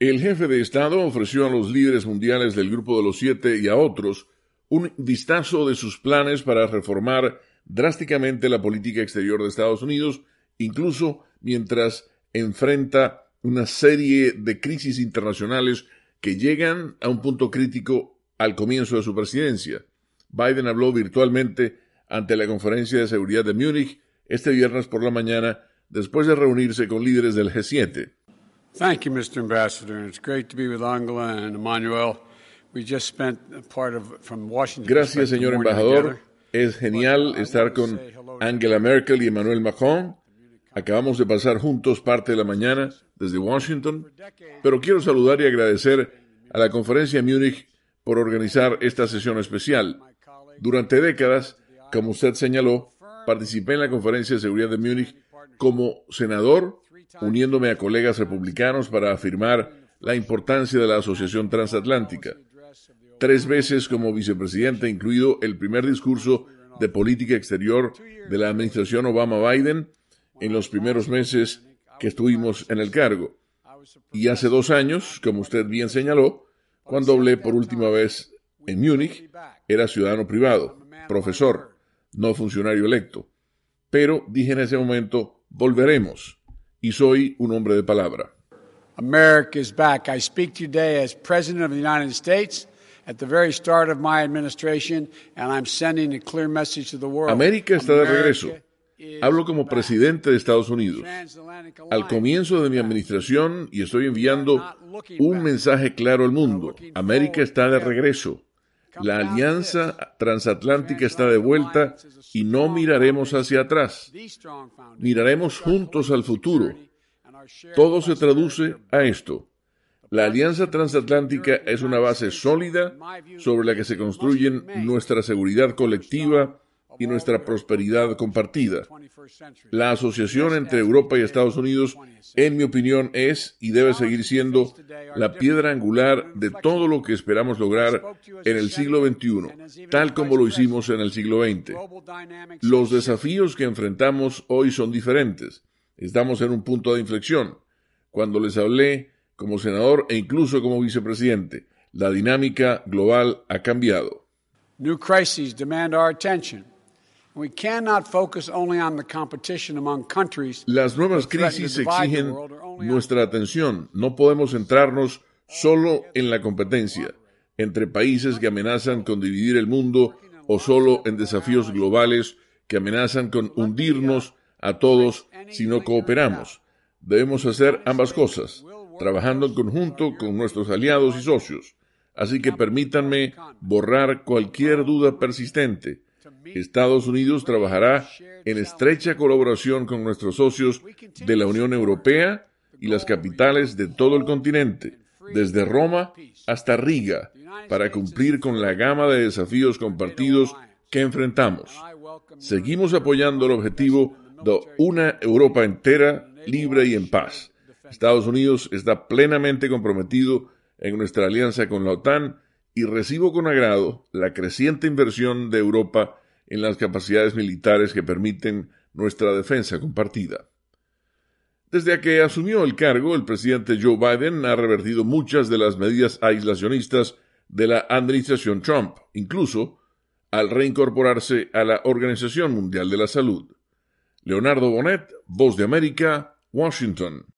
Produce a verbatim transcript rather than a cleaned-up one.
El jefe de Estado ofreció a los líderes mundiales del Grupo de los Siete y a otros un vistazo de sus planes para reformar drásticamente la política exterior de Estados Unidos, incluso mientras enfrenta una serie de crisis internacionales que llegan a un punto crítico al comienzo de su presidencia. Biden habló virtualmente ante la Conferencia de Seguridad de Múnich este viernes por la mañana, después de reunirse con líderes del G siete. Thank you, mister Ambassador. It's great to be with Angela and Emmanuel. We just spent a part of from Washington. Gracias, señor embajador. Es genial estar con Angela Merkel y Emmanuel Macron. Acabamos de pasar juntos parte de la mañana desde Washington, pero quiero saludar y agradecer a la Conferencia de Múnich por organizar esta sesión especial. Durante décadas, como usted señaló, participé en la Conferencia de Seguridad de Múnich como senador, uniéndome a colegas republicanos para afirmar la importancia de la Asociación Transatlántica. Tres veces como vicepresidente, incluido el primer discurso de política exterior de la administración Obama-Biden en los primeros meses que estuvimos en el cargo. Y hace dos años, como usted bien señaló, cuando hablé por última vez en Múnich, era ciudadano privado, profesor, no funcionario electo. Pero dije en ese momento, volveremos, y soy un hombre de palabra. America is back. I speak today as President of the United States at the very start of my administration, and I'm sending a clear message to the world. América está de regreso. Hablo como presidente de Estados Unidos. Al comienzo de mi administración, y estoy enviando un mensaje claro al mundo. América está de regreso. La alianza transatlántica está de vuelta y no miraremos hacia atrás. Miraremos juntos al futuro. Todo se traduce a esto. La alianza transatlántica es una base sólida sobre la que se construyen nuestra seguridad colectiva y nuestra prosperidad compartida. La asociación entre Europa y Estados Unidos, en mi opinión, es y debe seguir siendo la piedra angular de todo lo que esperamos lograr en el siglo veintiuno, tal como lo hicimos en el siglo veinte. Los desafíos que enfrentamos hoy son diferentes. Estamos en un punto de inflexión. Cuando les hablé como senador e incluso como vicepresidente, la dinámica global ha cambiado. New crises demand our attention. We cannot focus only on the competition among countries. Las nuevas crisis exigen nuestra atención. No podemos centrarnos solo en la competencia entre países que amenazan con dividir el mundo o solo en desafíos globales que amenazan con hundirnos a todos si no cooperamos. Debemos hacer ambas cosas, trabajando en conjunto con nuestros aliados y socios. Así que permítanme borrar cualquier duda persistente. Estados Unidos trabajará en estrecha colaboración con nuestros socios de la Unión Europea y las capitales de todo el continente, desde Roma hasta Riga, para cumplir con la gama de desafíos compartidos que enfrentamos. Seguimos apoyando el objetivo de una Europa entera, libre y en paz. Estados Unidos está plenamente comprometido en nuestra alianza con la OTAN y recibo con agrado la creciente inversión de Europa en las capacidades militares que permiten nuestra defensa compartida. Desde que asumió el cargo, el presidente Joe Biden ha revertido muchas de las medidas aislacionistas de la administración Trump, incluso al reincorporarse a la Organización Mundial de la Salud. Leonardo Bonet, Voz de América, Washington.